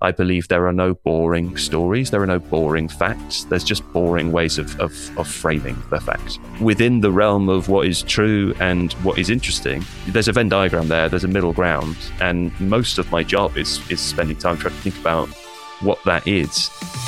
I believe there are no boring stories, there are no boring facts, there's just boring ways of framing the fact. Within the realm of what is true and what is interesting, there's a Venn diagram there, there's a middle ground, and most of my job is spending time trying to think about what that is.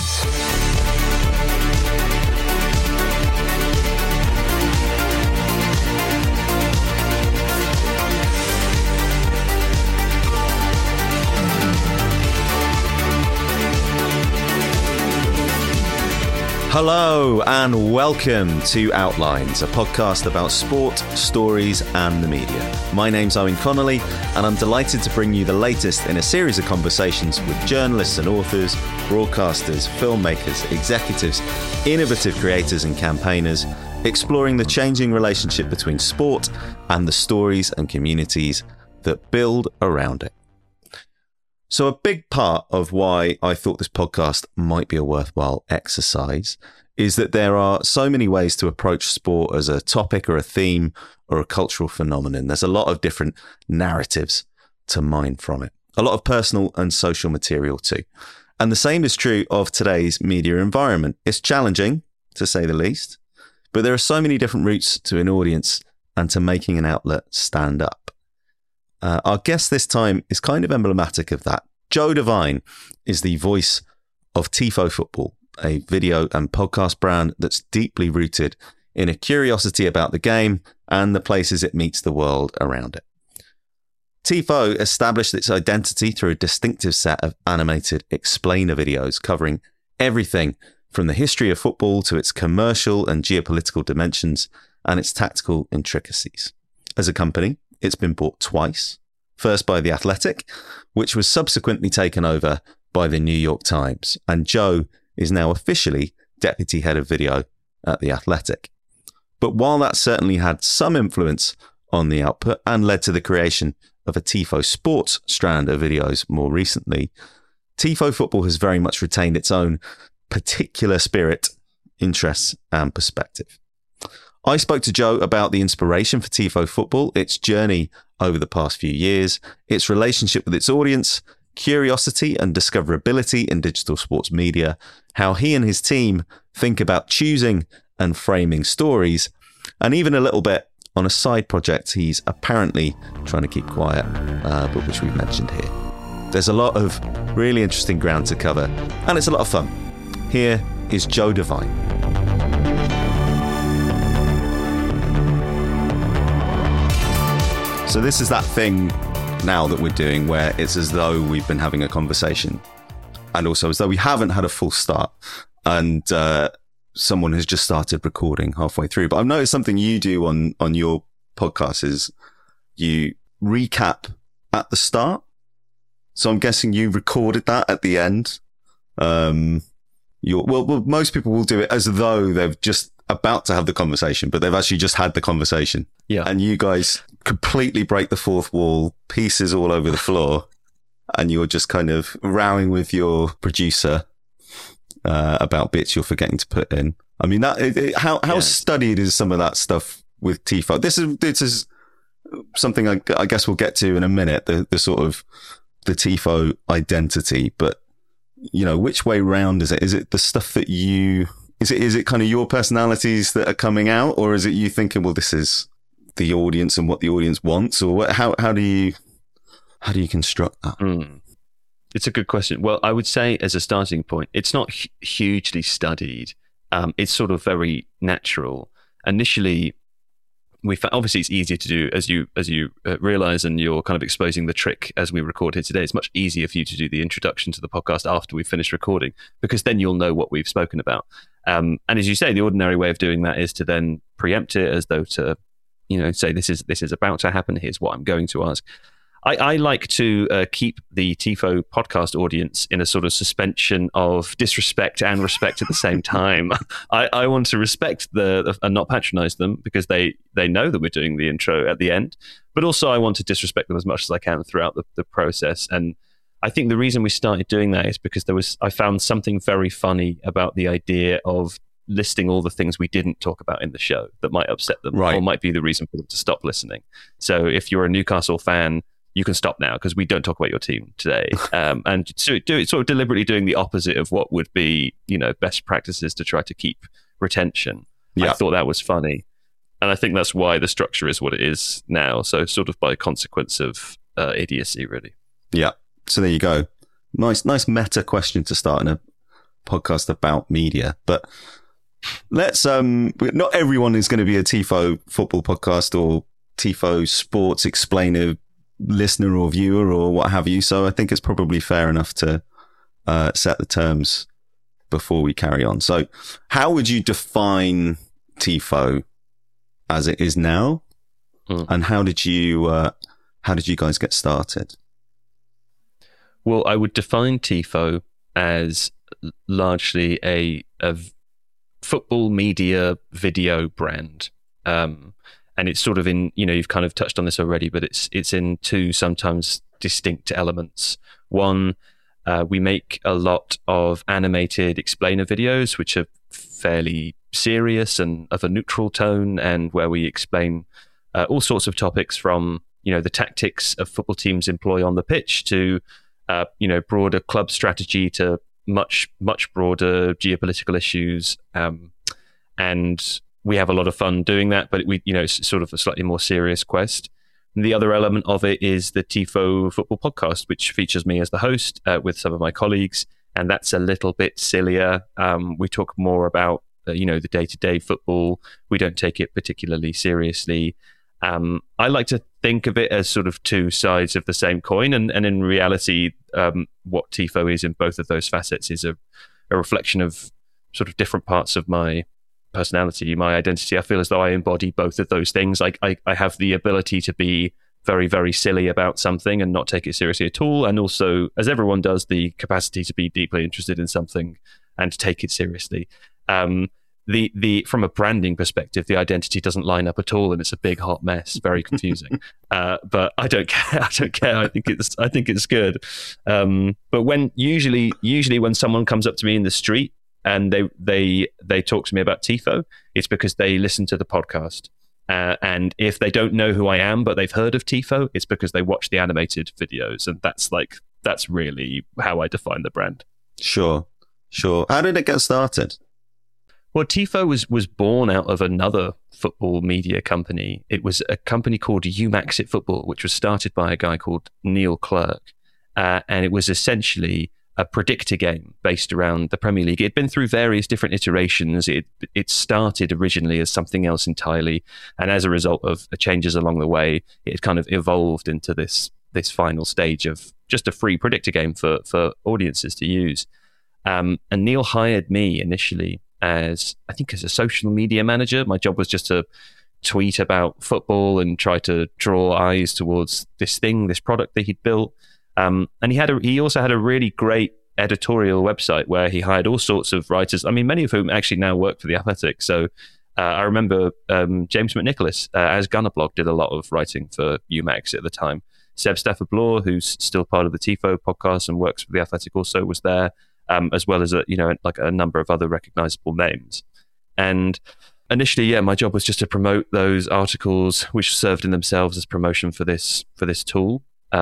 Hello and welcome to Outlines, a podcast about sport, stories and the media. My name's Owen Connolly and I'm delighted to bring you the latest in a series of conversations with journalists and authors, broadcasters, filmmakers, executives, innovative creators and campaigners, exploring the changing relationship between sport and the stories and communities that build around it. So a big part of why I thought this podcast might be a worthwhile exercise is that there are so many ways to approach sport as a topic or a theme or a cultural phenomenon. There's a lot of different narratives to mine from it, a lot of personal and social material too. And the same is true of today's media environment. It's challenging, to say the least, but there are so many different routes to an audience and to making an outlet stand up. Our guest this time is kind of emblematic of that. Joe Devine is the voice of Tifo Football, a video and podcast brand that's deeply rooted in a curiosity about the game and the places it meets the world around it. Tifo established its identity through a distinctive set of animated explainer videos covering everything from the history of football to its commercial and geopolitical dimensions and its tactical intricacies. As a company, it's been bought twice, first by The Athletic, which was subsequently taken over by The New York Times, and Joe is now officially deputy head of video at The Athletic. But while that certainly had some influence on the output and led to the creation of a Tifo Sports strand of videos more recently, Tifo Football has very much retained its own particular spirit, interests and perspective. I spoke to Joe about the inspiration for Tifo Football, its journey over the past few years, its relationship with its audience, curiosity and discoverability in digital sports media, how he and his team think about choosing and framing stories, and even a little bit on a side project he's apparently trying to keep quiet, but which we've mentioned here. There's a lot of really interesting ground to cover, and it's a lot of fun. Here is Joe Devine. So this is that thing now that we're doing where it's as though we've been having a conversation and also as though we haven't had a full start and someone has just started recording halfway through. But I've noticed something you do on your podcast is you recap at the start. So I'm guessing you recorded that at the end. Most people will do it as though they've just about to have the conversation, but they've actually just had the conversation. Yeah. And you guys completely break the fourth wall, pieces all over the floor, and you're just kind of rowing with your producer about bits you're forgetting to put in. I mean, how studied is some of that stuff with Tifo? This is something I guess we'll get to in a minute, the sort of the Tifo identity, but you know, which way round is it? Is it the stuff that is it kind of your personalities that are coming out, or is it you thinking, well, this is the audience and what the audience wants, or how do you construct that? It's a good question. Well, I would say as a starting point, it's not hugely studied. It's sort of very natural. Initially, obviously it's easier to do as you realize, and you're kind of exposing the trick as we record here today. It's much easier for you to do the introduction to the podcast after we've finished recording, because then you'll know what we've spoken about. And as you say, the ordinary way of doing that is to then preempt it as though to, say this is about to happen. Here's what I'm going to ask. I like to keep the Tifo podcast audience in a sort of suspension of disrespect and respect at the same time. I want to respect and not patronize them because they know that we're doing the intro at the end, but also I want to disrespect them as much as I can throughout the process. And I think the reason we started doing that is because I found something very funny about the idea of listing all the things we didn't talk about in the show that might upset them, or might be the reason for them to stop listening. So if you're a Newcastle fan, you can stop now because we don't talk about your team today. And so do it sort of deliberately doing the opposite of what would be, best practices to try to keep retention. Yeah. I thought that was funny. And I think that's why the structure is what it is now. So sort of by consequence of idiocy, really. Yeah. So there you go. Nice meta question to start in a podcast about media. But let's, not everyone is going to be a TIFO football podcast or TIFO sports explainer listener or viewer or what have you. So I think it's probably fair enough to set the terms before we carry on. So how would you define TIFO as it is now? And how did you guys get started? Well, I would define TIFO as largely a football media video brand. And it's sort of in, you've kind of touched on this already, but it's in two sometimes distinct elements. One, we make a lot of animated explainer videos, which are fairly serious and of a neutral tone, and where we explain all sorts of topics from, the tactics of football teams employ on the pitch to, broader club strategy to much, much broader geopolitical issues. And we have a lot of fun doing that, but it's sort of a slightly more serious quest. And the other element of it is the TIFO football podcast, which features me as the host with some of my colleagues. And that's a little bit sillier. We talk more about, the day-to-day football. We don't take it particularly seriously. I like to think of it as sort of two sides of the same coin. And in reality, what TIFO is in both of those facets is a reflection of sort of different parts of my personality, my identity. I feel as though I embody both of those things. I have the ability to be very, very silly about something and not take it seriously at all. And also, as everyone does, the capacity to be deeply interested in something and to take it seriously. From a branding perspective, the identity doesn't line up at all, and it's a big hot mess, very confusing. But I don't care. I think it's good. But when usually when someone comes up to me in the street and they talk to me about TIFO, it's because they listen to the podcast. And if they don't know who I am, but they've heard of TIFO, it's because they watch the animated videos, and that's really how I define the brand. Sure. How did it get started? Well, TIFO was born out of another football media company. It was a company called UMaxit Football, which was started by a guy called Neil Clerk. And it was essentially a predictor game based around the Premier League. It had been through various different iterations. It started originally as something else entirely. And as a result of changes along the way, it had kind of evolved into this final stage of just a free predictor game for audiences to use. And Neil hired me initially as a social media manager. My job was just to tweet about football and try to draw eyes towards this product that he'd built. And he also had a really great editorial website where he hired all sorts of writers. I mean, many of whom actually now work for The Athletic. So I remember James McNicholas, as Gunnerblog, did a lot of writing for UMax at the time. Seb Stafford-Bloor, who's still part of the TIFO podcast and works for The Athletic, also was there. As well as a number of other recognizable names. And initially, my job was just to promote those articles, which served in themselves as promotion for this tool.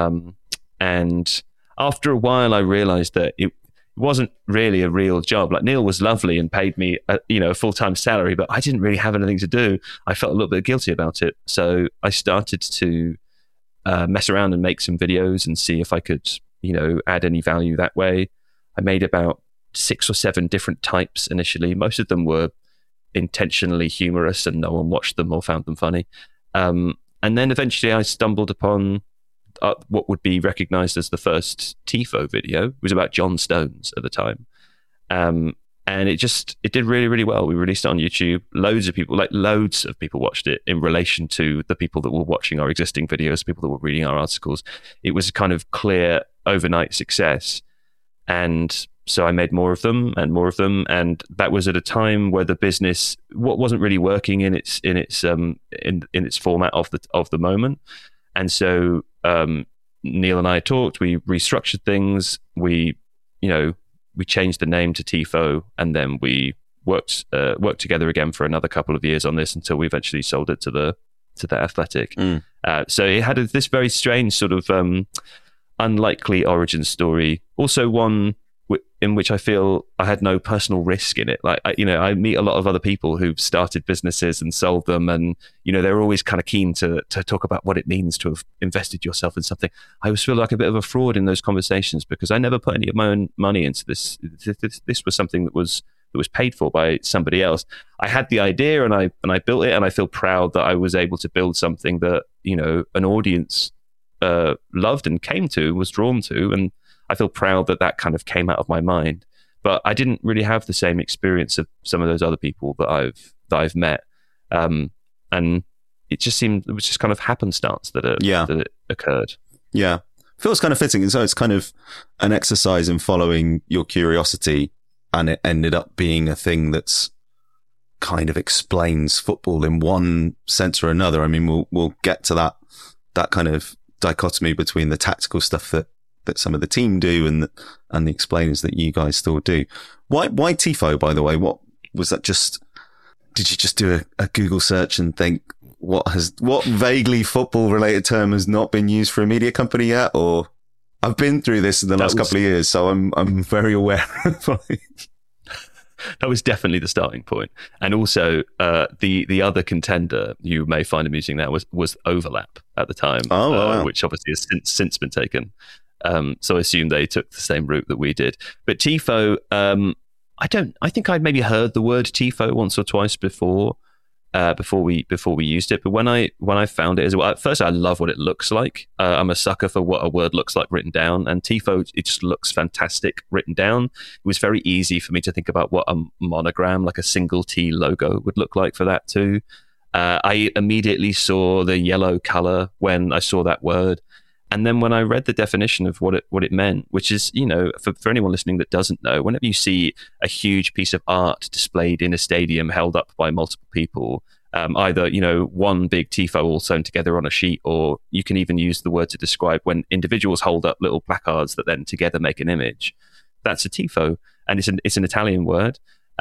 And after a while, I realized that it wasn't really a real job. Like, Neil was lovely and paid me a full-time salary, but I didn't really have anything to do. I felt a little bit guilty about it. So I started to mess around and make some videos and see if I could, add any value that way. I made about 6 or 7 different types initially. Most of them were intentionally humorous and no one watched them or found them funny. And then eventually I stumbled upon what would be recognized as the first TIFO video. It was about John Stones at the time. And it did really, really well. We released it on YouTube. Loads of people watched it in relation to the people that were watching our existing videos, people that were reading our articles. It was a kind of clear overnight success. And so I made more of them, and that was at a time where the business wasn't really working in its format of the moment. And so Neil and I talked. We restructured things. We changed the name to TIFO, and then we worked together again for another couple of years on this until we eventually sold it to the athletic. So it had this very strange sort of unlikely origin story. Also one in which I feel I had no personal risk in it. Like, I meet a lot of other people who've started businesses and sold them, and, they're always kind of keen to talk about what it means to have invested yourself in something. I always feel like a bit of a fraud in those conversations because I never put any of my own money into this. This was something that was paid for by somebody else. I had the idea and I built it, and I feel proud that I was able to build something that, an audience loved and came to, was drawn to, and I feel proud that kind of came out of my mind. But I didn't really have the same experience of some of those other people that I've met, and it was just kind of happenstance that it occurred. Yeah, feels kind of fitting, and so it's kind of an exercise in following your curiosity, and it ended up being a thing that's kind of explains football in one sense or another. I mean, we'll get to that kind of dichotomy between the tactical stuff that some of the team do and the explainers that you guys still do. Why Tifo, by the way? What was that? Did you just do a Google search and think what vaguely football related term has not been used for a media company yet? Or I've been through this in the last couple of years, so I'm very aware of it. That was definitely the starting point. And also, the other contender you may find amusing now was Overlap at the time, wow. Which obviously has since been taken. So I assume they took the same route that we did. But Tifo, I think I'd maybe heard the word Tifo once or twice before we used it. But when I found it as well, at first I love what it looks like. I'm a sucker for what a word looks like written down, and Tifo, it just looks fantastic written down. It was very easy for me to think about what a monogram, like a single T logo, would look like for that too. I immediately saw the yellow color when I saw that word. And then when I read the definition of what it meant, which is, for anyone listening that doesn't know, whenever you see a huge piece of art displayed in a stadium held up by multiple people, either, one big tifo all sewn together on a sheet, or you can even use the word to describe when individuals hold up little placards that then together make an image. That's a tifo, and it's an Italian word.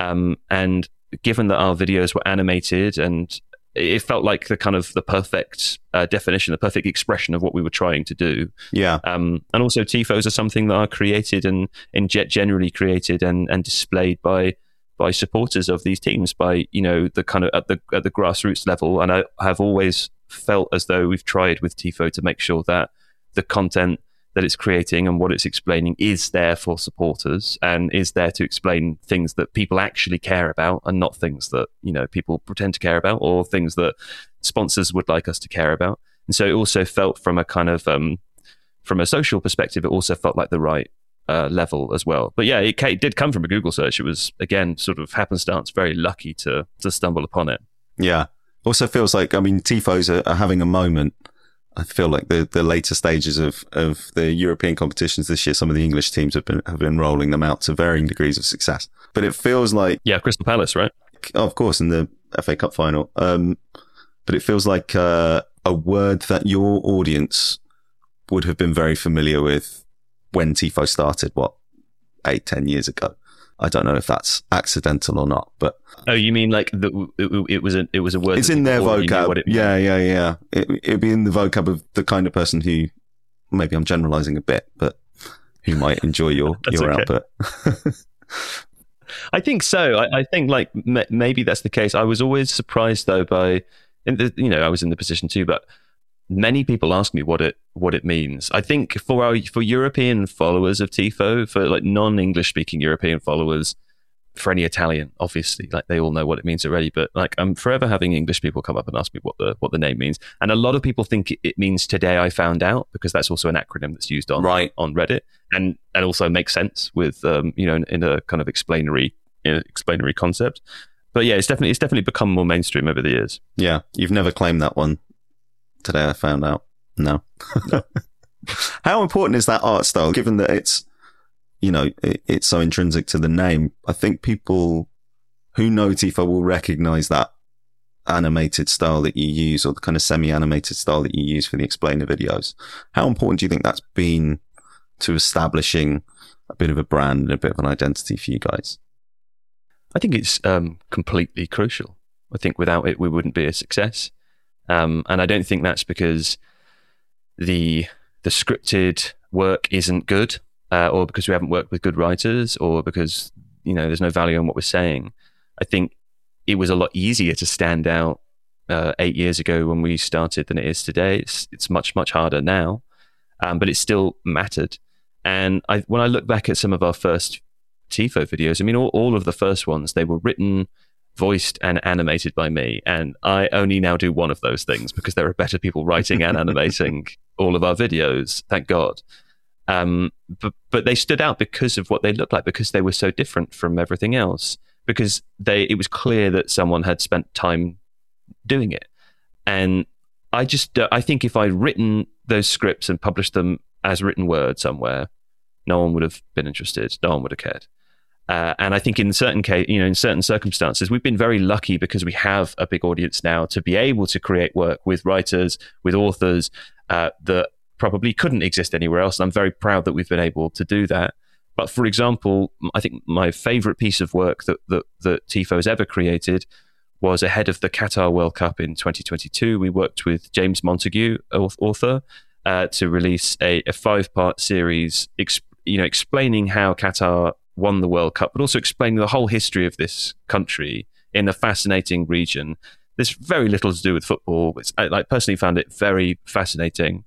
And given that our videos were animated, and it felt like the perfect definition, the perfect expression of what we were trying to do. Yeah. And also tifos are something that are created and generally created and displayed by supporters of these teams, by, the kind of at the grassroots level. And I have always felt as though we've tried with Tifo to make sure that the content that it's creating and what it's explaining is there for supporters and is there to explain things that people actually care about, and not things that, people pretend to care about, or things that sponsors would like us to care about. And so it also felt from a kind of, from a social perspective, it also felt like the right level as well. But yeah, it did come from a Google search. It was, again, sort of happenstance, very lucky to stumble upon it. Yeah. Also feels like, Tifos are having a moment. I feel like the later stages of the European competitions this year, some of the English teams have been rolling them out to varying degrees of success. But it feels like, Crystal Palace, right? Of course, in the FA Cup final. But it feels like a word that your audience would have been very familiar with when Tifo started, 8-10 years ago. I don't know if that's accidental or not, but you mean like it was a word? It's in their vocab. Yeah. It'd be in the vocab of the kind of person who, maybe I'm generalizing a bit, but who might enjoy your output. I think so. I think like maybe that's the case. I was always surprised though I was in the position too, but many people ask me what it means. I think for European followers of Tifo, for like non-English speaking European followers, for any Italian, obviously, like they all know what it means already. But like I'm forever having English people come up and ask me what the name means, and a lot of people think it means "Today I Found Out," because that's also an acronym that's used on Reddit, and also makes sense with in a kind of explanatory concept. But yeah, it's definitely become more mainstream over the years. Yeah, you've never claimed that one. Today I found out. No. How important is that art style, given that it's, it's so intrinsic to the name? I think people who know Tifo will recognize that animated style that you use, or the kind of semi-animated style that you use for the explainer videos. How important do you think that's been to establishing a bit of a brand and a bit of an identity for you guys? I think it's completely crucial. I think without it, we wouldn't be a success. And I don't think that's because the scripted work isn't good, or because we haven't worked with good writers, or because there's no value in what we're saying. I think it was a lot easier to stand out 8 years ago when we started than it is today. It's much, much harder now, but it still mattered. And when I look back at some of our first TIFO videos, I mean, all of the first ones, they were written, voiced, and animated by me. And I only now do one of those things because there are better people writing and animating all of our videos, thank God. But they stood out because of what they looked like, because they were so different from everything else, because it was clear that someone had spent time doing it. And I think if I'd written those scripts and published them as written word somewhere, no one would have been interested. No one would have cared. And I think in certain in certain circumstances, we've been very lucky because we have a big audience now to be able to create work with writers, with authors that probably couldn't exist anywhere else. And I'm very proud that we've been able to do that. But for example, I think my favorite piece of work that TIFO has ever created was ahead of the Qatar World Cup in 2022. We worked with James Montague, author, to release a 5-part series, explaining how Qatar won the World Cup, but also explaining the whole history of this country in a fascinating region. There's very little to do with football. I personally found it very fascinating.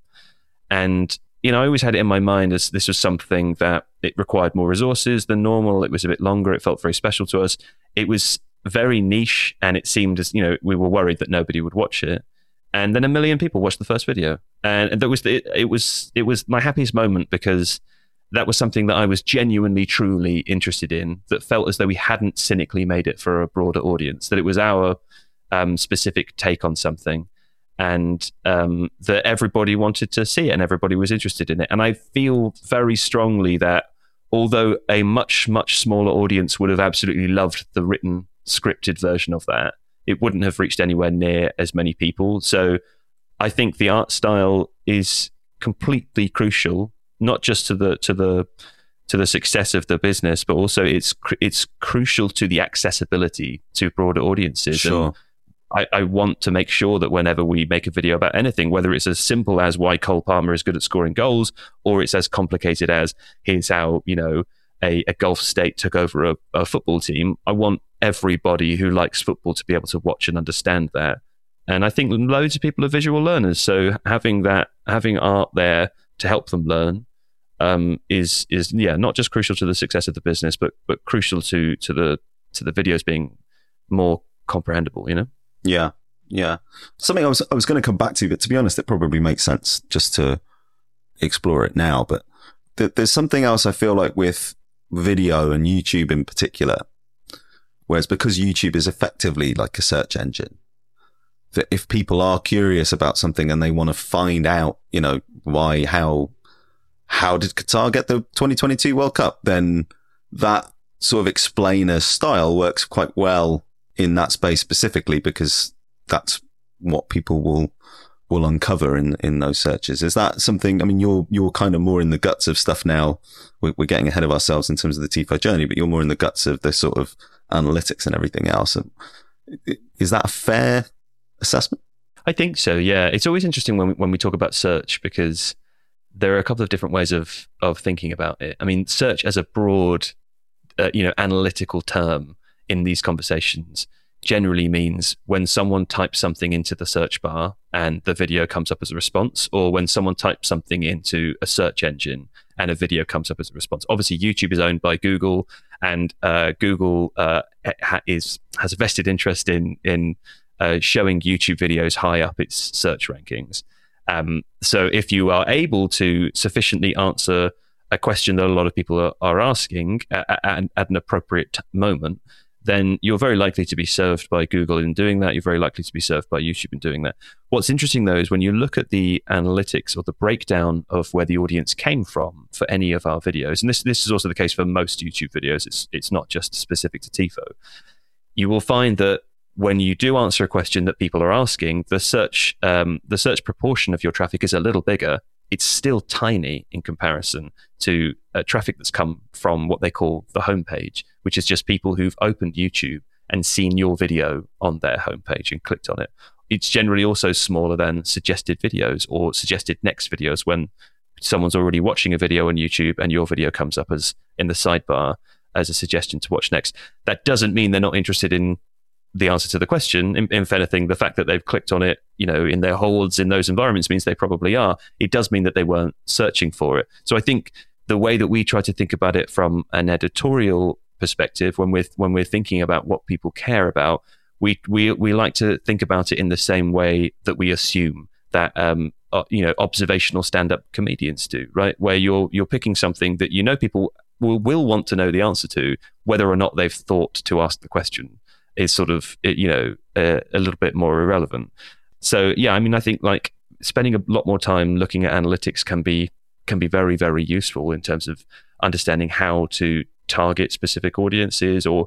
And, I always had it in my mind as this was something that it required more resources than normal. It was a bit longer. It felt very special to us. It was very niche, and it seemed as, we were worried that nobody would watch it. And then 1 million people watched the first video. And that was it was my happiest moment, because that was something that I was genuinely, truly interested in, that felt as though we hadn't cynically made it for a broader audience, that it was our specific take on something, and that everybody wanted to see it and everybody was interested in it. And I feel very strongly that although a much, much smaller audience would have absolutely loved the written, scripted version of that, it wouldn't have reached anywhere near as many people. So I think the art style is completely crucial, not just to the success of the business, but also it's crucial to the accessibility to broader audiences. Sure. And I want to make sure that whenever we make a video about anything, whether it's as simple as why Cole Palmer is good at scoring goals, or it's as complicated as here's how a Gulf state took over a football team, I want everybody who likes football to be able to watch and understand that. And I think loads of people are visual learners, so having art there to help them learn is not just crucial to the success of the business, but crucial to the videos being more comprehensible. Yeah. Something I was going to come back to, but to be honest, it probably makes sense just to explore it now. But there's something else I feel like with video and YouTube in particular, whereas because YouTube is effectively like a search engine, that if people are curious about something and they want to find out, why, how did Qatar get the 2022 World Cup, then that sort of explainer style works quite well in that space specifically, because that's what people will uncover in those searches. Is that something, I mean, you're kind of more in the guts of stuff now. We're getting ahead of ourselves in terms of the TIFO journey, but you're more in the guts of the sort of analytics and everything else. Is that a fair assessment? I think so, yeah. It's always interesting when we talk about search, because there are a couple of different ways of thinking about it. I mean, search as a broad, analytical term in these conversations generally means when someone types something into the search bar and the video comes up as a response, or when someone types something into a search engine and a video comes up as a response. Obviously, YouTube is owned by Google, and Google has a vested interest in showing YouTube videos high up its search rankings. So if you are able to sufficiently answer a question that a lot of people are asking at an appropriate moment, then you're very likely to be served by Google in doing that. You're very likely to be served by YouTube in doing that. What's interesting, though, is when you look at the analytics or the breakdown of where the audience came from for any of our videos, and this is also the case for most YouTube videos, it's not just specific to TIFO, you will find that when you do answer a question that people are asking, the search proportion of your traffic is a little bigger. It's still tiny in comparison to traffic that's come from what they call the homepage, which is just people who've opened YouTube and seen your video on their homepage and clicked on it. it's generally also smaller than suggested videos or suggested next videos when someone's already watching a video on YouTube and your video comes up as in the sidebar as a suggestion to watch next. That doesn't mean they're not interested in the answer to the question. If anything, the fact that they've clicked on it, in their holds in those environments means they probably are. It does mean that they weren't searching for it. So I think the way that we try to think about it from an editorial perspective, when we're thinking about what people care about, we like to think about it in the same way that we assume that observational stand-up comedians do, right? Where you're picking something that people will want to know the answer to, whether or not they've thought to ask the question is sort of a little bit more irrelevant. So yeah, I mean, I think like spending a lot more time looking at analytics can be very, very useful in terms of understanding how to target specific audiences, or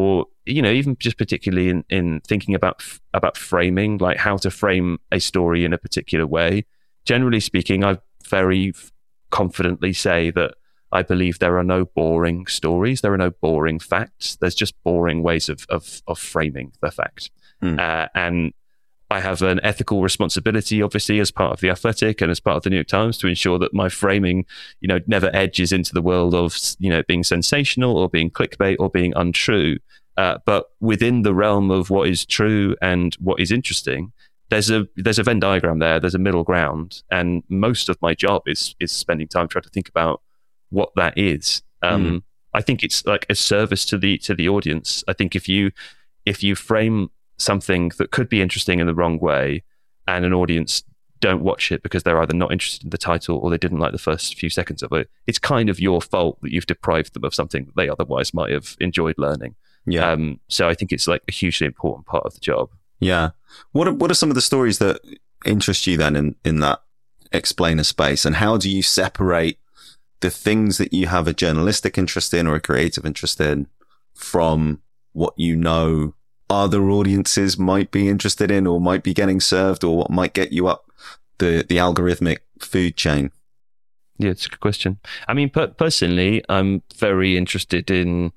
even just particularly in thinking about framing, like how to frame a story in a particular way. Generally speaking, I very confidently say that I believe there are no boring stories. There are no boring facts. There's just boring ways of framing the fact. And I have an ethical responsibility, obviously, as part of The Athletic and as part of the New York Times, to ensure that my framing, never edges into the world of, being sensational or being clickbait or being untrue. But within the realm of what is true and what is interesting, there's a Venn diagram there. There's a middle ground, and most of my job is spending time trying to think about what that is. I think it's like a service to the audience. I think if you frame something that could be interesting in the wrong way, and an audience don't watch it because they're either not interested in the title or they didn't like the first few seconds of it, it's kind of your fault that you've deprived them of something that they otherwise might have enjoyed learning. Yeah. So I think it's like a hugely important part of the job. Yeah. What are some of the stories that interest you then in that explainer space, and how do you separate the things that you have a journalistic interest in or a creative interest in from what other audiences might be interested in or might be getting served, or what might get you up the algorithmic food chain? Yeah, it's a good question. I mean, personally, I'm very interested in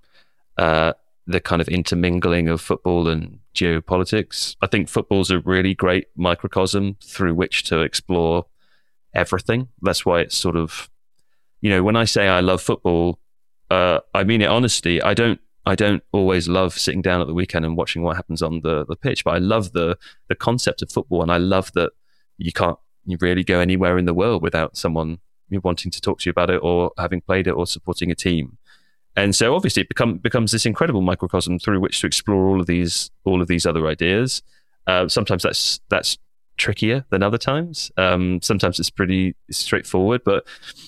the kind of intermingling of football and geopolitics. I think football's a really great microcosm through which to explore everything. That's why it's sort of, when I say I love football, I mean it honestly. I don't always love sitting down at the weekend and watching what happens on the pitch, but I love the concept of football, and I love that you really go anywhere in the world without someone wanting to talk to you about it or having played it or supporting a team. And so obviously it becomes this incredible microcosm through which to explore all of these other ideas. Sometimes that's trickier than other times. Sometimes it's pretty straightforward, but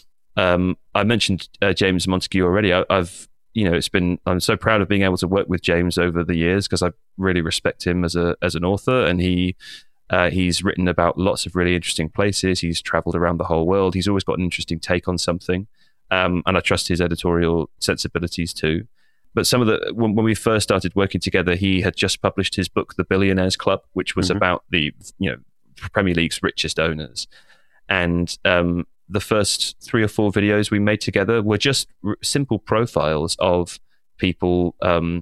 I mentioned James Montague already. I'm so proud of being able to work with James over the years, because I really respect him as an author, and he's written about lots of really interesting places. He's traveled around the whole world. He's always got an interesting take on something. And I trust his editorial sensibilities too. But when we first started working together, he had just published his book, The Billionaires Club, which was about the Premier League's richest owners. And the first 3 or 4 videos we made together were just simple profiles of people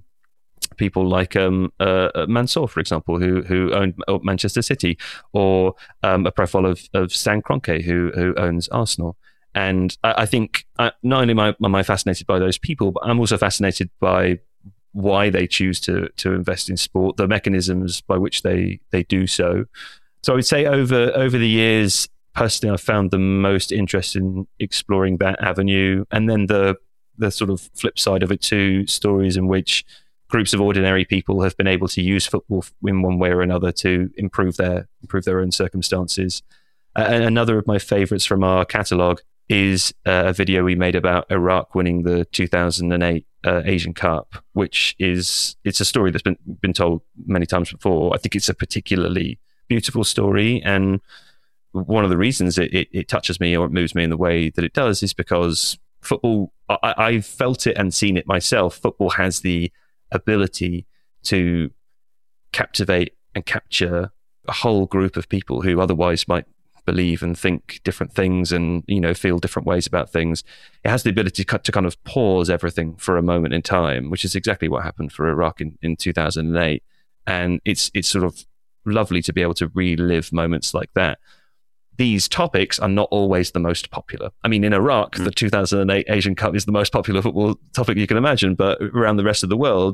like Mansour, for example, who owned Manchester City, or a profile of Stan Kroenke, who owns Arsenal. And I think not only am I fascinated by those people, but I'm also fascinated by why they choose to invest in sport, the mechanisms by which they do so. So I would say over the years, personally, I've found the most interest in exploring that avenue. And then the sort of flip side of it too, stories in which groups of ordinary people have been able to use football in one way or another to improve their own circumstances. And another of my favorites from our catalogue is a video we made about Iraq winning the 2008 Asian Cup, it's a story that's been told many times before. I think it's a particularly beautiful story, and one of the reasons it touches me or it moves me in the way that it does is because football, I've felt it and seen it myself. Football has the ability to captivate and capture a whole group of people who otherwise might believe and think different things and feel different ways about things. It has the ability to kind of pause everything for a moment in time, which is exactly what happened for Iraq in 2008. And it's sort of lovely to be able to relive moments like that. These topics are not always the most popular. I mean, in Iraq, the 2008 Asian Cup is the most popular football topic you can imagine, but around the rest of the world,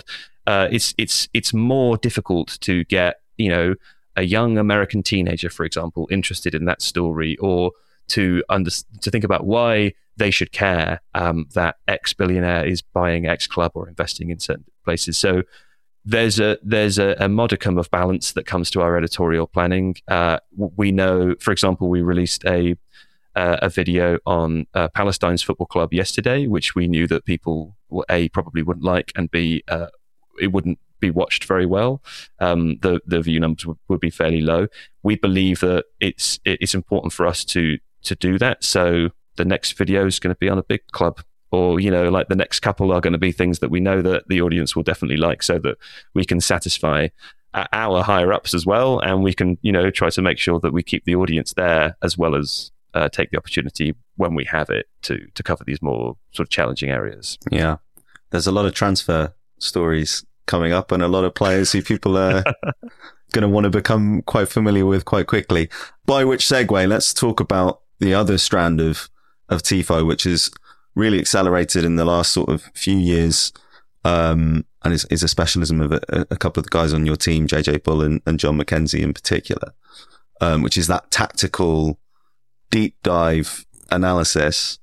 it's more difficult to get, a young American teenager, for example, interested in that story, or to think about why they should care that X billionaire is buying X club or investing in certain places. So there's a modicum of balance that comes to our editorial planning. We know, for example, we released a video on Palestine's football club yesterday, which we knew that people, A, probably wouldn't like, and B, it wouldn't be watched very well. The view numbers would be fairly low. We believe that it's important for us to do that. So the next video is going to be on a big club, or like the next couple are going to be things that we know that the audience will definitely like, so that we can satisfy our higher ups as well, and we can try to make sure that we keep the audience there, as well as take the opportunity when we have it to cover these more sort of challenging areas. Yeah, there's a lot of transfer stories coming up, and a lot of players who people are going to want to become quite familiar with quite quickly. By which segue, let's talk about the other strand of TIFO, which is really accelerated in the last sort of few years, and is a specialism of a couple of the guys on your team, JJ Bull and John McKenzie in particular, which is that tactical deep dive analysis.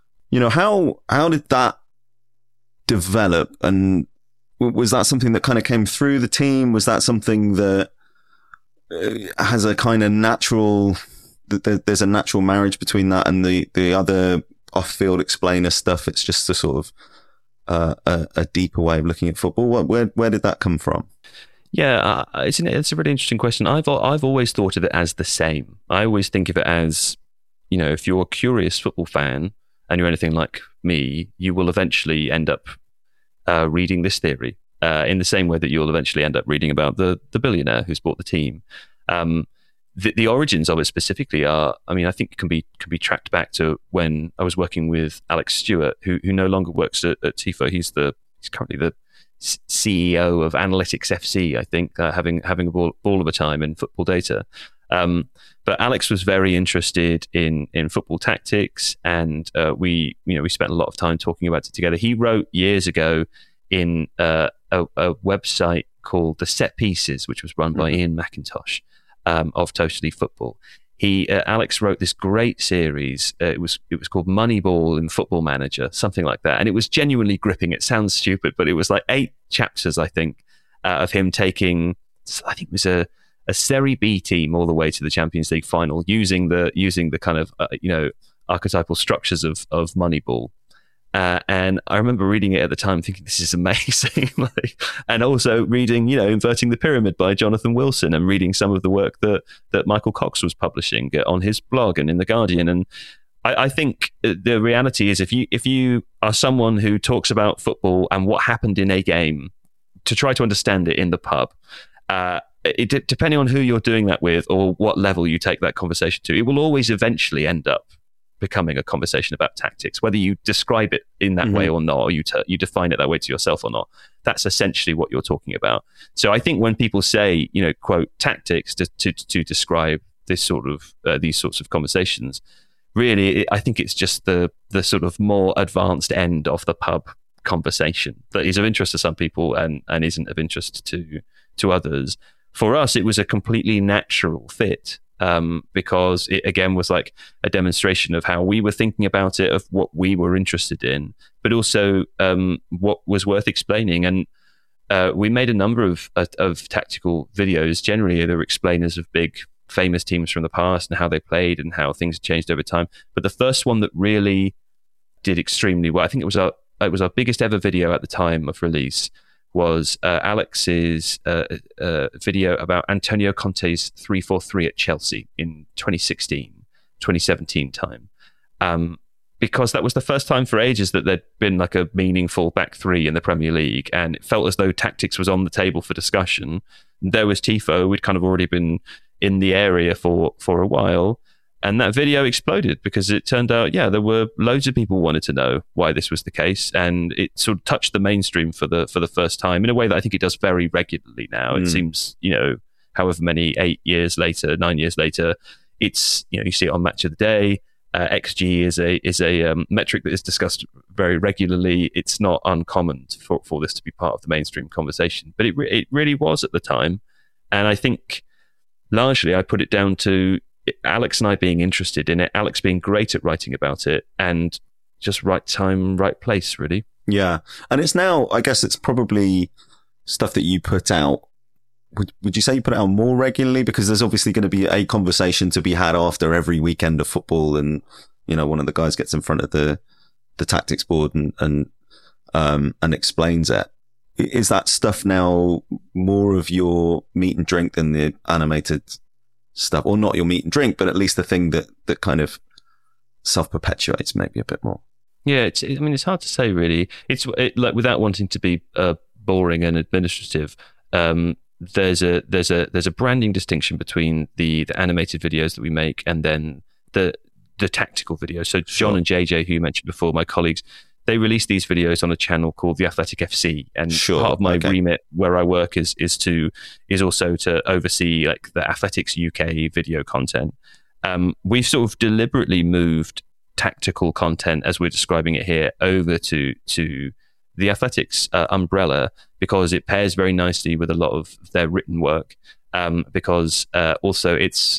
How did that develop, and was that something that kind of came through the team? Was that something that has a kind of natural, there's a natural marriage between that and the other off-field explainer stuff? It's just a sort of a deeper way of looking at football. Where did that come from? Yeah, it's a really interesting question. I've always thought of it as the same. I always think of it as, if you're a curious football fan and you're anything like me, you will eventually end up reading this theory in the same way that you'll eventually end up reading about the billionaire who's bought the team. The origins of it specifically are, I think can be tracked back to when I was working with Alex Stewart, who no longer works at TIFO. He's currently the CEO of Analytics FC, I think, having a ball of a time in football data. But Alex was very interested in football tactics, and we spent a lot of time talking about it together. He wrote years ago in a website called The Set Pieces, which was run by Ian McIntosh of Totally Football. Alex wrote this great series. It was called Moneyball in Football Manager, something like that, and it was genuinely gripping. It sounds stupid, but it was like 8 chapters, I think, of him taking, I think it was a Serie B team all the way to the Champions League final, using the kind of archetypal structures of Moneyball. And I remember reading it at the time, thinking this is amazing. And also reading, Inverting the Pyramid by Jonathan Wilson, and reading some of the work that Michael Cox was publishing on his blog and in The Guardian. And I think the reality is, if you are someone who talks about football and what happened in a game to try to understand it in the pub, depending on who you're doing that with or what level you take that conversation to, it will always eventually end up becoming a conversation about tactics, whether you describe it in that way or not, or you define it that way to yourself or not. That's essentially what you're talking about. So I think when people say, quote, tactics to describe this sort of these sorts of conversations, really, I think it's just the sort of more advanced end of the pub conversation that is of interest to some people and isn't of interest to others. For us, it was a completely natural fit. Because it again was like a demonstration of how we were thinking about it, of what we were interested in, but also what was worth explaining. And we made a number of tactical videos. Generally, they were explainers of big famous teams from the past and how they played and how things changed over time. But the first one that really did extremely well, I think it was our biggest ever video at the time of release, was Alex's video about Antonio Conte's 3-4-3 at Chelsea in 2016-2017 time. Because that was the first time for ages that there'd been like a meaningful back three in the Premier League, and it felt as though tactics was on the table for discussion. There was TIFO, we'd kind of already been in the area for a while, and that video exploded because it turned out, there were loads of people who wanted to know why this was the case, and it sort of touched the mainstream for the first time in a way that I think it does very regularly now. It seems, however many, 8 years later, 9 years later, it's, you see it on Match of the Day. XG is a metric that is discussed very regularly. It's not uncommon for this to be part of the mainstream conversation, but it really was at the time. And I think largely I put it down to Alex and I being interested in it, Alex being great at writing about it, and just right time, right place, really. Yeah. And it's now, I guess it's probably stuff that you put out. Would you say you put it out more regularly? Because there's obviously going to be a conversation to be had after every weekend of football, and one of the guys gets in front of the tactics board and explains it. Is that stuff now more of your meat and drink than the animated stuff, or not your meat and drink, but at least the thing that kind of self-perpetuates maybe a bit more? Yeah, it's hard to say really. It's like, without wanting to be boring and administrative. There's a branding distinction between the animated videos that we make and then the tactical videos. So John and JJ, who you mentioned before, my colleagues, they release these videos on a channel called The Athletic FC, and part of my remit where I work is also to oversee like the Athletics UK video content. We've sort of deliberately moved tactical content, as we're describing it here, over to the Athletics umbrella, because it pairs very nicely with a lot of their written work. Because also it's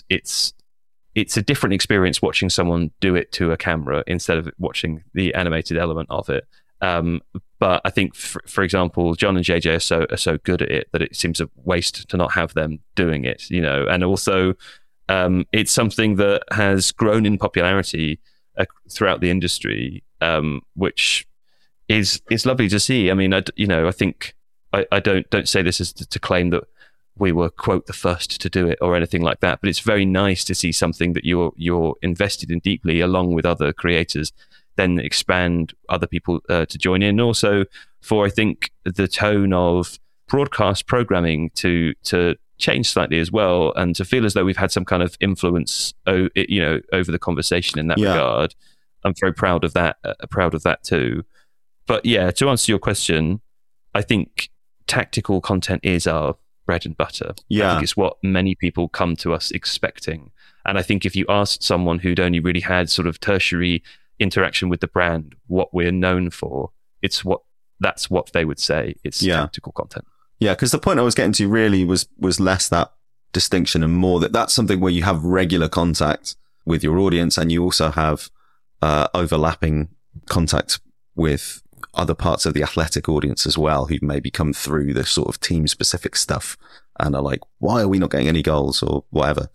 a different experience watching someone do it to a camera instead of watching the animated element of it. But I think, for example, John and JJ are so good at it that it seems a waste to not have them doing it. And also it's something that has grown in popularity throughout the industry, which is lovely to see. I mean, I think I don't say this as to claim that we were, quote, the first to do it or anything like that, but it's very nice to see something that you're invested in deeply, along with other creators, then expand other people to join in. Also, for I think the tone of broadcast programming to change slightly as well, and to feel as though we've had some kind of influence, over the conversation in that regard. I'm very proud of that. Proud of that too. But yeah, to answer your question, I think tactical content is our bread and butter. Yeah. I think it's what many people come to us expecting. And I think if you asked someone who'd only really had sort of tertiary interaction with the brand what we're known for, that's what they would say. It's tactical content. Yeah, because the point I was getting to really was less that distinction and more that's something where you have regular contact with your audience, and you also have overlapping contact with other parts of the Athletic audience as well, who maybe come through the sort of team specific stuff and are like, why are we not getting any goals or whatever?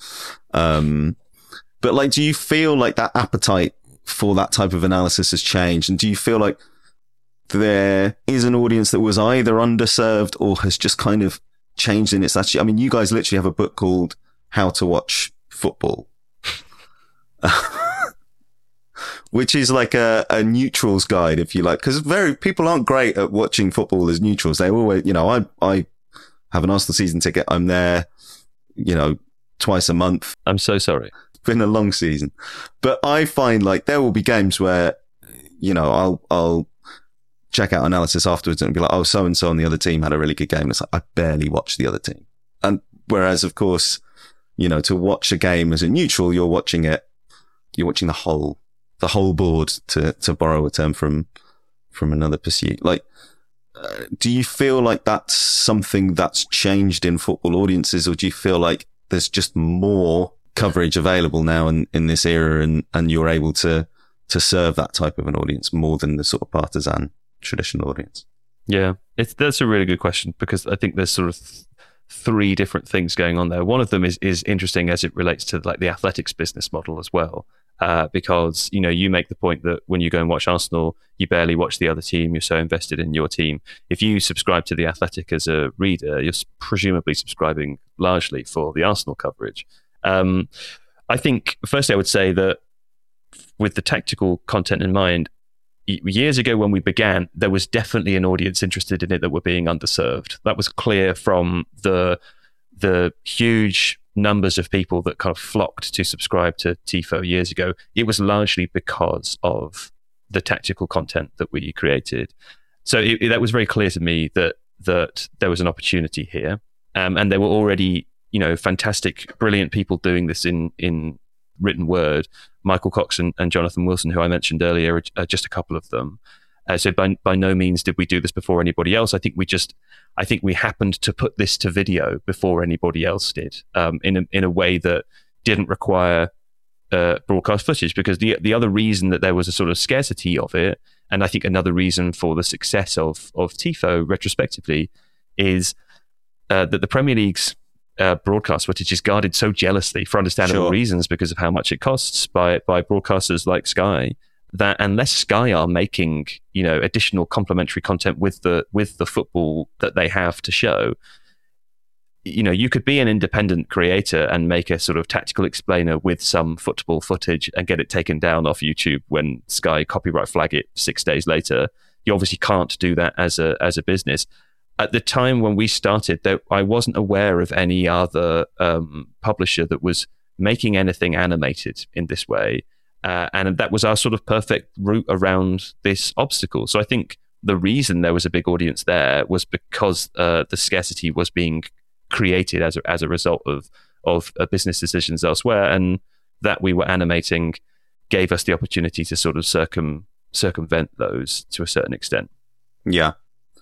But like, do you feel like that appetite for that type of analysis has changed? And do you feel like there is an audience that was either underserved or has just kind of changed in its attitude? I mean, you guys literally have a book called How to Watch Football. Which is like a neutrals guide, if you like, because people aren't great at watching football as neutrals. They always, I have an Arsenal season ticket. I'm there, twice a month. I'm so sorry. It's been a long season, but I find like there will be games where, I'll check out analysis afterwards and be like, oh, so and so on the other team had a really good game. It's like I barely watched the other team, and whereas of course, to watch a game as a neutral, you're watching the whole board, to borrow a term from another pursuit. Like, do you feel like that's something that's changed in football audiences, or do you feel like there's just more coverage available now in this era, and you're able to serve that type of an audience more than the sort of partisan traditional audience? Yeah, that's a really good question, because I think there's sort of three different things going on there. One of them is interesting as it relates to like the Athletics business model as well. Because, you make the point that when you go and watch Arsenal, you barely watch the other team. You're so invested in your team. If you subscribe to The Athletic as a reader, you're presumably subscribing largely for the Arsenal coverage. I think, firstly, I would say that with the tactical content in mind, years ago when we began, there was definitely an audience interested in it that were being underserved. That was clear from the huge numbers of people that kind of flocked to subscribe to TIFO years ago. It was largely because of the tactical content that we created. So that was very clear to me that there was an opportunity here. And there were already fantastic, brilliant people doing this in written word. Michael Cox and Jonathan Wilson, who I mentioned earlier, are just a couple of them. So by no means did we do this before anybody else. I think we happened to put this to video before anybody else did, in a way that didn't require broadcast footage, because the other reason that there was a sort of scarcity of it, and I think another reason for the success of Tifo retrospectively, is that the Premier League's broadcast footage is guarded so jealously for understandable reasons, because of how much it costs by broadcasters like Sky, that unless Sky are making additional complementary content with the football that they have to show, you could be an independent creator and make a sort of tactical explainer with some football footage and get it taken down off YouTube when Sky copyright flag it 6 days later. You obviously can't do that as a business. At the time when we started, I wasn't aware of any other publisher that was making anything animated in this way. And that was our sort of perfect route around this obstacle. So I think the reason there was a big audience there was because the scarcity was being created as a result of business decisions elsewhere, and that we were animating gave us the opportunity to sort of circumvent those to a certain extent. Yeah.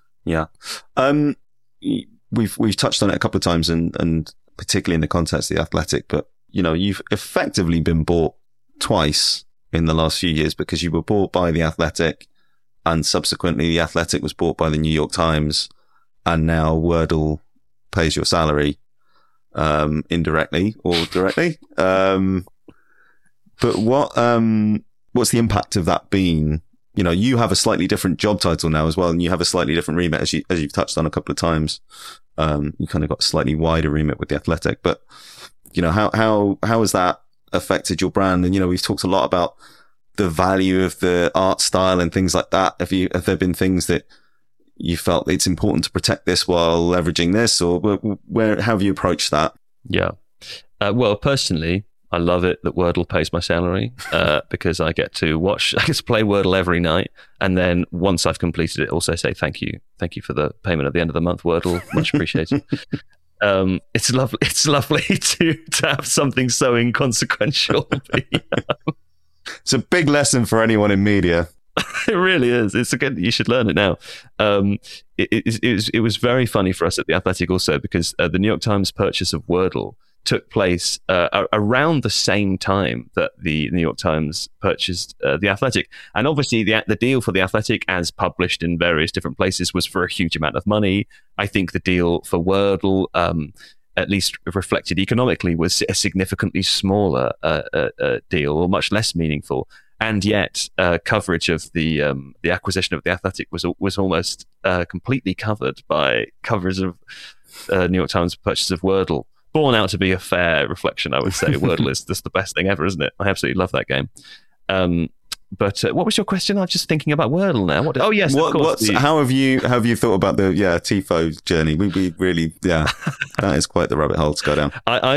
We've touched on it a couple of times, and particularly in the context of The Athletic, but you've effectively been bought twice in the last few years, because you were bought by The Athletic, and subsequently The Athletic was bought by the New York Times, and now Wordle pays your salary, indirectly or directly. But what's the impact of that been? You have a slightly different job title now as well, and you have a slightly different remit, as you've touched on a couple of times. You kind of got a slightly wider remit with The Athletic, but how has that affected your brand? And we've talked a lot about the value of the art style and things like that. Have there been things that you felt it's important to protect this while leveraging this, or how have you approached that? Yeah. Well, personally, I love it that Wordle pays my salary, because I get to play Wordle every night, and then once I've completed it, also say thank you for the payment at the end of the month, Wordle, much appreciated. It's lovely to have something so inconsequential. It's a big lesson for anyone in media. It really is. You should learn it now. It was very funny for us at The Athletic also, because the New York Times purchase of Wordle took place around the same time that the New York Times purchased The Athletic. And obviously the deal for The Athletic, as published in various different places, was for a huge amount of money. I think the deal for Wordle, at least reflected economically, was a significantly smaller deal, or much less meaningful. And yet, coverage of the acquisition of The Athletic was almost completely covered by coverage of New York Times purchase of Wordle. Born out to be a fair reflection, I would say. Wordle is just the best thing ever, isn't it? I absolutely love that game. But what was your question? I'm just thinking about Wordle now. Oh yes, of course. How have you thought about the Tifo journey? We really that is quite the rabbit hole to go down.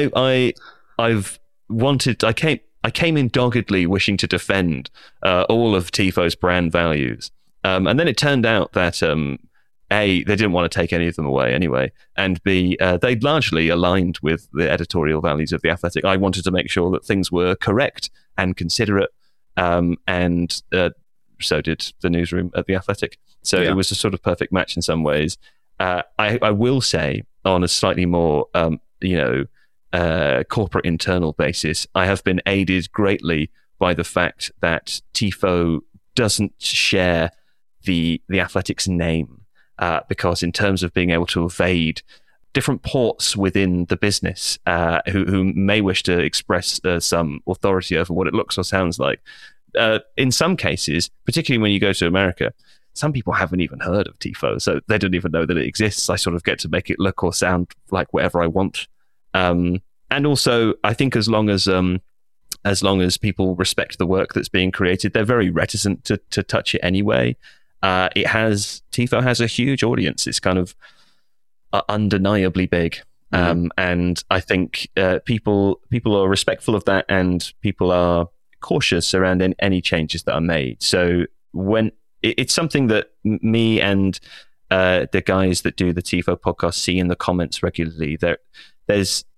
I came in doggedly wishing to defend all of Tifo's brand values, and then it turned out that A, they didn't want to take any of them away anyway, and B, they largely aligned with the editorial values of The Athletic. I wanted to make sure that things were correct and considerate, and so did the newsroom at The Athletic. So it was a sort of perfect match in some ways. I will say, on a slightly more, corporate internal basis, I have been aided greatly by the fact that Tifo doesn't share the Athletic's name. Because in terms of being able to evade different ports within the business who may wish to express some authority over what it looks or sounds like, in some cases, particularly when you go to America, some people haven't even heard of Tifo, so they don't even know that it exists. I sort of get to make it look or sound like whatever I want. And also, I think as long as people respect the work that's being created, they're very reticent to touch it anyway. Tifo has a huge audience. It's kind of undeniably big. And I think people are respectful of that, and people are cautious around any changes that are made. So when it's something that me and the guys that do the Tifo podcast see in the comments regularly, there's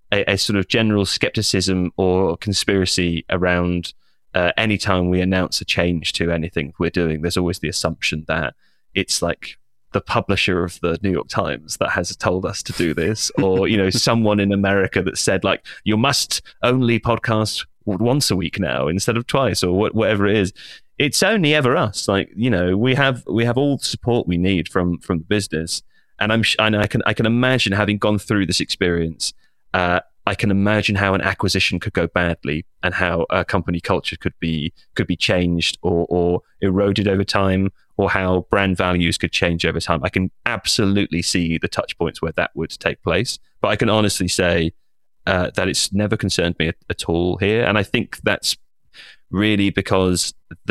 a sort of general skepticism or conspiracy around anytime we announce a change to anything we're doing. There's always the assumption that it's like the publisher of the New York Times that has told us to do this, or, you know, someone in America that said, like, you must only podcast once a week now instead of twice, or whatever it is. It's only ever us. Like, you know, we have all the support we need from the business. And I can imagine, having gone through this experience, I can imagine how an acquisition could go badly, and how a company culture could be changed or eroded over time, or how brand values could change over time. I can absolutely see the touch points where that would take place. But I can honestly say that it's never concerned me at all here. And I think that's really because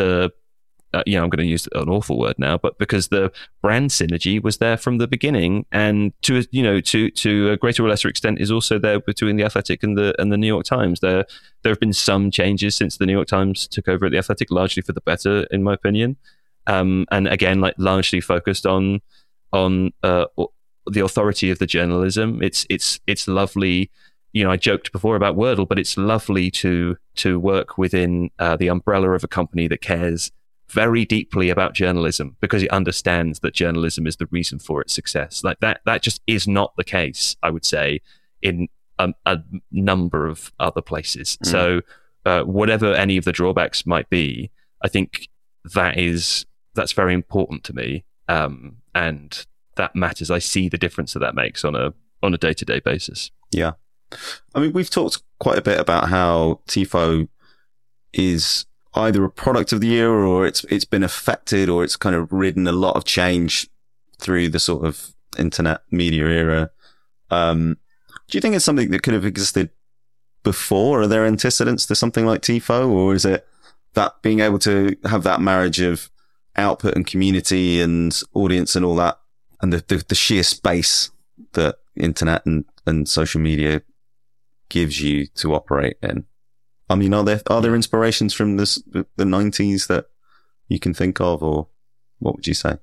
I'm going to use an awful word now, but because the brand synergy was there from the beginning, and to a greater or lesser extent is also there between the Athletic and the New York Times. There have been some changes since the New York Times took over at the Athletic, largely for the better, in my opinion. And again, like, largely focused on the authority of the journalism. It's lovely. You know, I joked before about Wordle, but it's lovely to work within the umbrella of a company that cares very deeply about journalism, because it understands that journalism is the reason for its success. Like, that just is not the case, I would say, in a number of other places. So whatever any of the drawbacks might be, I think that's very important to me, and that matters. I see the difference that makes on a day-to-day basis. Yeah. I mean, we've talked quite a bit about how TIFO is either a product of the era, or it's been affected, or it's kind of ridden a lot of change through the sort of internet media era. Do you think it's something that could have existed before? Are there antecedents to something like TIFO, or is it that being able to have that marriage of output and community and audience and all that, and the sheer space that internet and social media gives you to operate in? I mean, are there inspirations from the 90s that you can think of, or what would you say?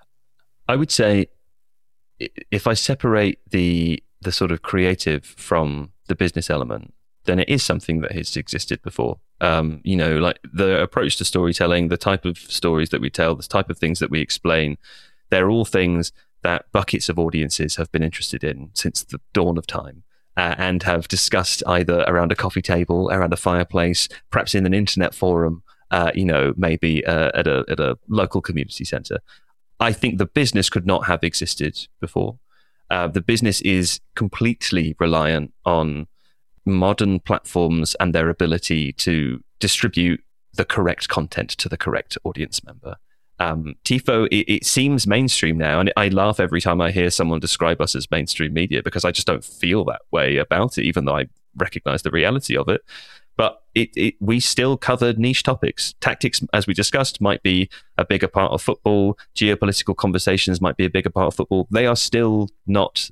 I would say, if I separate the sort of creative from the business element, then it is something that has existed before. You know, like the approach to storytelling, the type of stories that we tell, the type of things that we explain, they're all things that buckets of audiences have been interested in since the dawn of time. And have discussed either around a coffee table, around a fireplace, perhaps in an internet forum, maybe at a local community center. I think the business could not have existed before. The business is completely reliant on modern platforms and their ability to distribute the correct content to the correct audience member. TIFO, it seems mainstream now, and I laugh every time I hear someone describe us as mainstream media, because I just don't feel that way about it, even though I recognize the reality of it. But we still covered niche topics. Tactics, as we discussed, might be a bigger part of football. Geopolitical conversations might be a bigger part of football. They are still not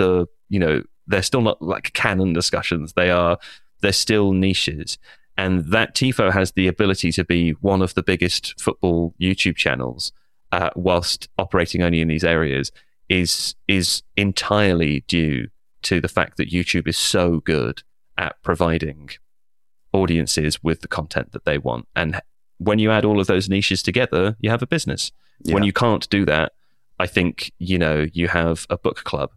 they're still not like canon discussions. They're still niches. And that TIFO has the ability to be one of the biggest football YouTube channels, whilst operating only in these areas, is entirely due to the fact that YouTube is so good at providing audiences with the content that they want. And when you add all of those niches together, you have a business. Yeah. When you can't do that, I think, you have a book club.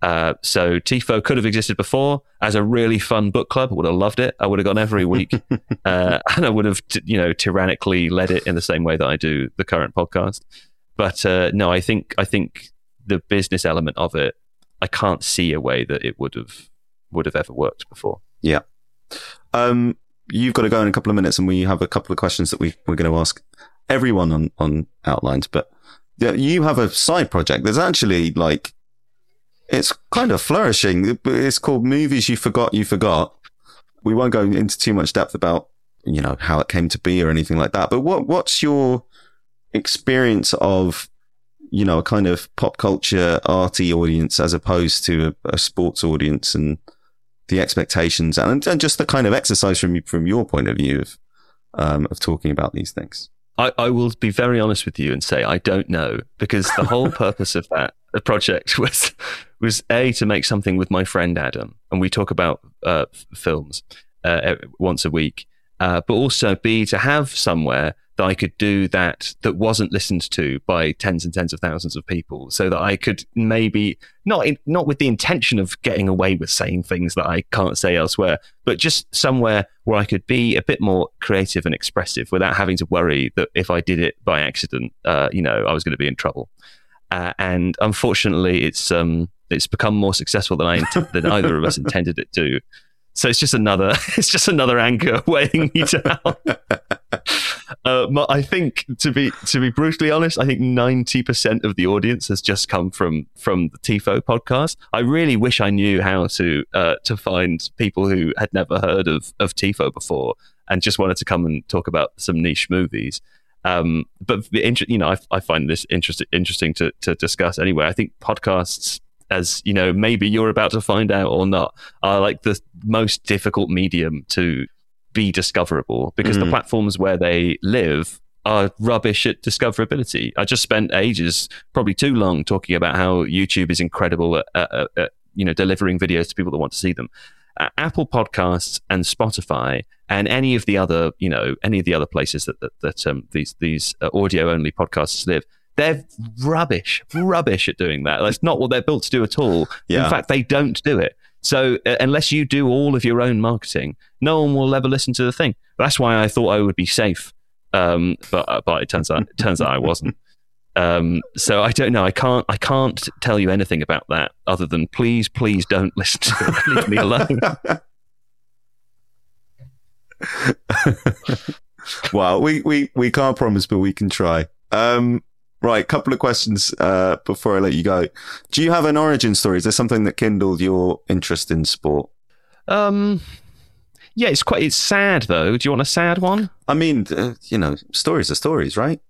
So TIFO could have existed before as a really fun book club. I would have loved it. I would have gone every week, and I would have, tyrannically led it in the same way that I do the current podcast. But no, I think the business element of it, I can't see a way that it would have ever worked before. Yeah. You've got to go in a couple of minutes, and we have a couple of questions that we're going to ask everyone on Outlines. But yeah, you have a side project. There's actually it's kind of flourishing. It's called Movies You Forgot You Forgot. We won't go into too much depth about, how it came to be or anything like that. But what's your experience of, a kind of pop culture arty audience as opposed to a sports audience, and the expectations and just the kind of exercise from your point of view of talking about these things? I will be very honest with you and say I don't know, because the whole purpose of that project was A, to make something with my friend Adam, and we talk about films once a week, but also B, to have somewhere that I could do that wasn't listened to by tens and tens of thousands of people, so that I could maybe not with the intention of getting away with saying things that I can't say elsewhere, but just somewhere where I could be a bit more creative and expressive without having to worry that if I did it by accident, I was going to be in trouble. And unfortunately, it's become more successful than either of us intended it to. So it's just another anchor weighing me down. I think, to be brutally honest, I think 90% of the audience has just come from the TIFO podcast. I really wish I knew how to find people who had never heard of TIFO before and just wanted to come and talk about some niche movies. But I find this interesting to discuss anyway. I think podcasts, as you know, maybe you're about to find out or not, are like the most difficult medium to be discoverable, because the platforms where they live are rubbish at discoverability. I just spent ages, probably too long, talking about how YouTube is incredible at delivering videos to people that want to see them. Apple Podcasts and Spotify and any of the other places that these audio only podcasts live, they're rubbish at doing that. That's not what they're built to do at all. Yeah. In fact, they don't do it. So unless you do all of your own marketing, no one will ever listen to the thing. That's why I thought I would be safe, but it turns out I wasn't. So I don't know. I can't tell you anything about that other than please don't listen to it. Leave me alone. Well, we can't promise, but we can try. Right, couple of questions before I let you go. Do you have an origin story? Is there something that kindled your interest in sport? Yeah, it's sad though. Do you want a sad one? I mean, stories are stories, right?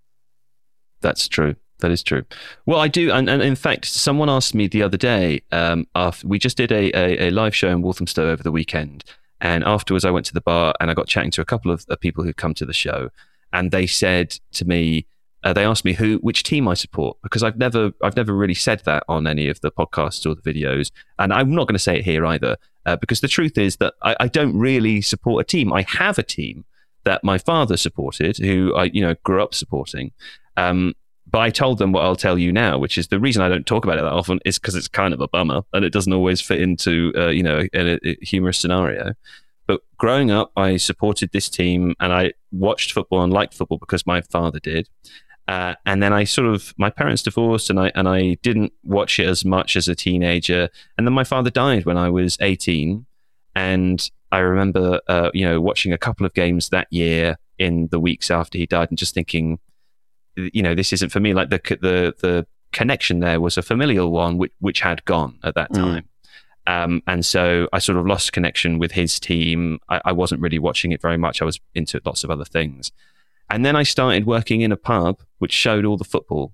That's true. That is true. Well, I do, and in fact, someone asked me the other day. After we just did a live show in Walthamstow over the weekend, and afterwards I went to the bar and I got chatting to a couple of people who'd come to the show, and they said to me. They asked me which team I support, because I've never really said that on any of the podcasts or the videos, and I'm not going to say it here either, because the truth is that I don't really support a team. I have a team that my father supported, who I grew up supporting, but I told them what I'll tell you now, which is the reason I don't talk about it that often is because it's kind of a bummer and it doesn't always fit into a humorous scenario. But growing up, I supported this team and I watched football and liked football because my father did. And then my parents divorced and I didn't watch it as much as a teenager. And then my father died when I was 18. And I remember, watching a couple of games that year in the weeks after he died and just thinking, this isn't for me. Like the connection there was a familial one, which had gone at that time. And so I sort of lost connection with his team. I wasn't really watching it very much. I was into lots of other things. And then I started working in a pub, which showed all the football.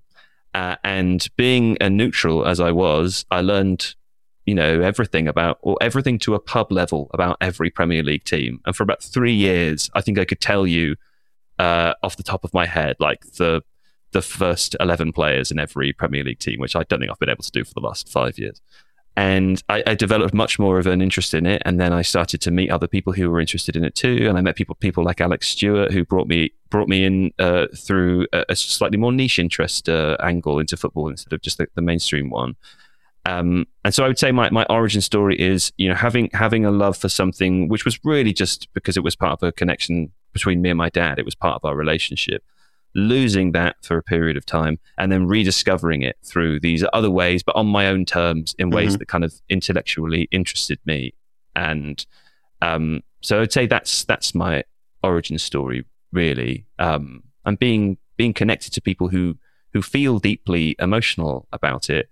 And being a neutral as I was, I learned, everything to a pub level about every Premier League team. And for about 3 years, I think I could tell you off the top of my head, like the first 11 players in every Premier League team, which I don't think I've been able to do for the last 5 years. And I developed much more of an interest in it. And then I started to meet other people who were interested in it too. And I met people like Alex Stewart, who brought me in through a slightly more niche interest angle into football instead of just the mainstream one. And so I would say my origin story is, having a love for something which was really just because it was part of a connection between me and my dad. It was part of our relationship. Losing that for a period of time and then rediscovering it through these other ways, but on my own terms, in ways that kind of intellectually interested me. And so I'd say that's my origin story, really. And being connected to people who feel deeply emotional about it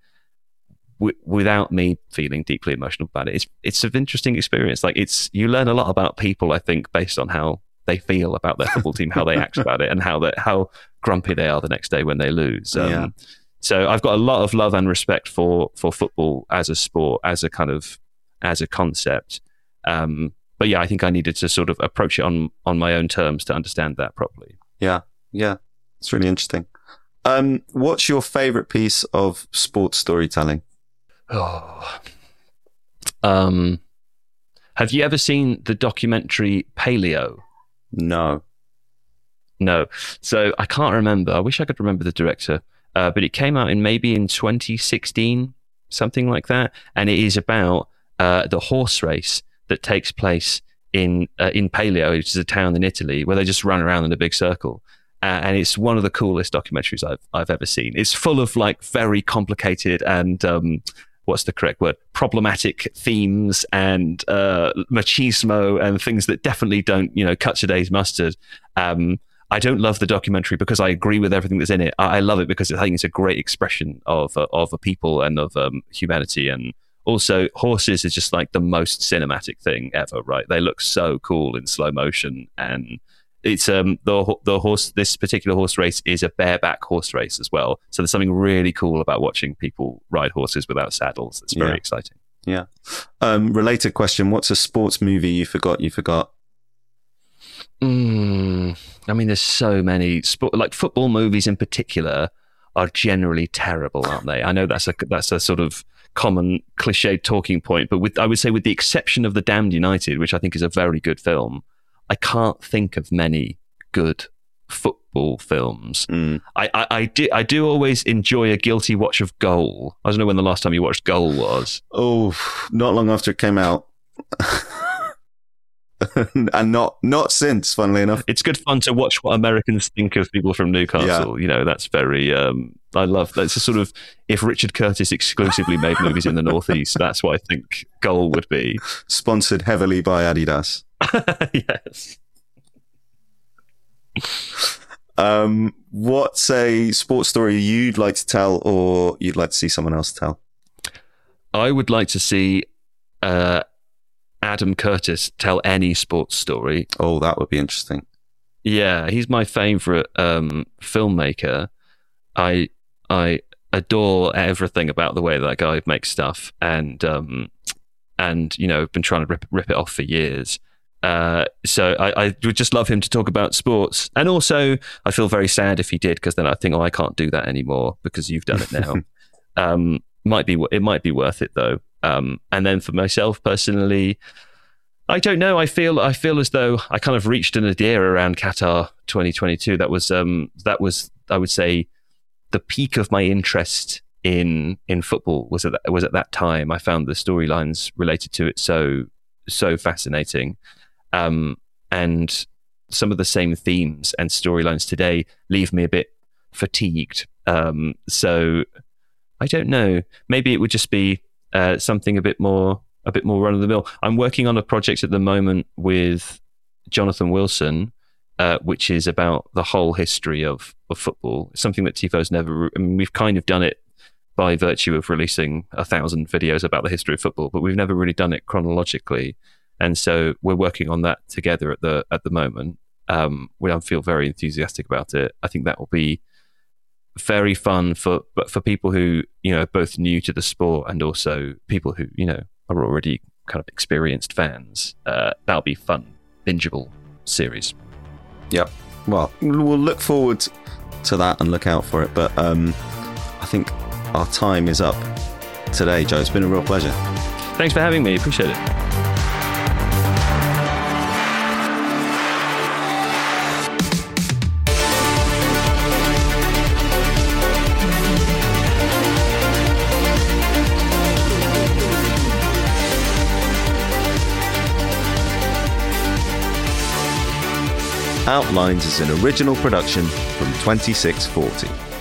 without me feeling deeply emotional about it. It's an interesting experience. Like you learn a lot about people, I think, based on how they feel about their football team, how they act about it, and how grumpy they are the next day when they lose. So I've got a lot of love and respect for football as a sport, as a concept. But yeah, I think I needed to sort of approach it on my own terms to understand that properly. Yeah. Yeah, it's really interesting. What's your favourite piece of sports storytelling? Oh. Have you ever seen the documentary Paleo? No. No. So I can't remember. I wish I could remember the director. But it came out in 2016, something like that. And it is about the horse race that takes place in Paleo, which is a town in Italy, where they just run around in a big circle. And it's one of the coolest documentaries I've ever seen. It's full of like very complicated and what's the correct word? Problematic themes and machismo and things that definitely don't, cut today's mustard. I don't love the documentary because I agree with everything that's in it. I love it because I think it's a great expression of a people and of humanity. And also, horses is just like the most cinematic thing ever, right? They look so cool in slow motion, and it's the horse. This particular horse race is a bareback horse race as well. So there's something really cool about watching people ride horses without saddles. It's very exciting. Yeah. Related question: what's a sports movie you forgot? I mean, there's so many like football movies in particular are generally terrible, aren't they? I know that's a sort of common cliched talking point, but I would say with the exception of The Damned United, which I think is a very good film, I can't think of many good football films. I do always enjoy a guilty watch of Goal. I don't know when the last time you watched Goal was. Oh, not long after it came out. And not since, funnily enough. It's good fun to watch what Americans think of people from Newcastle. Yeah. That's very I love that's a sort of, if Richard Curtis exclusively made movies in the Northeast, that's what I think Goal would be. Sponsored heavily by Adidas. Yes. What's a sports story you'd like to tell or you'd like to see someone else tell? I would like to see Adam Curtis tell any sports story. Oh, that would be interesting. Yeah, he's my favourite filmmaker. I adore everything about the way that guy makes stuff, and been trying to rip it off for years. So I would just love him to talk about sports, and also I feel very sad if he did, because then I think, I can't do that anymore because you've done it now. It might be worth it though. And then for myself personally, I don't know. I feel as though I kind of reached an nadir around Qatar 2022. That was I would say the peak of my interest in football was at that time. I found the storylines related to it so fascinating, and some of the same themes and storylines today leave me a bit fatigued. So I don't know. Maybe it would just be something a bit more run of the mill. I'm working on a project at the moment with Jonathan Wilson, which is about the whole history of football. Something that Tifo's never. I mean, we've kind of done it by virtue of releasing 1,000 videos about the history of football, but we've never really done it chronologically. And so we're working on that together at the moment. I feel very enthusiastic about it. I think that will be very fun for people who are both new to the sport and also people who are already kind of experienced fans. That'll be fun, bingeable series. Yep. Well, we'll look forward to that and look out for it. But I think our time is up today, Joe. It's been a real pleasure. Thanks for having me. Appreciate it. Outlines is an original production from 2640.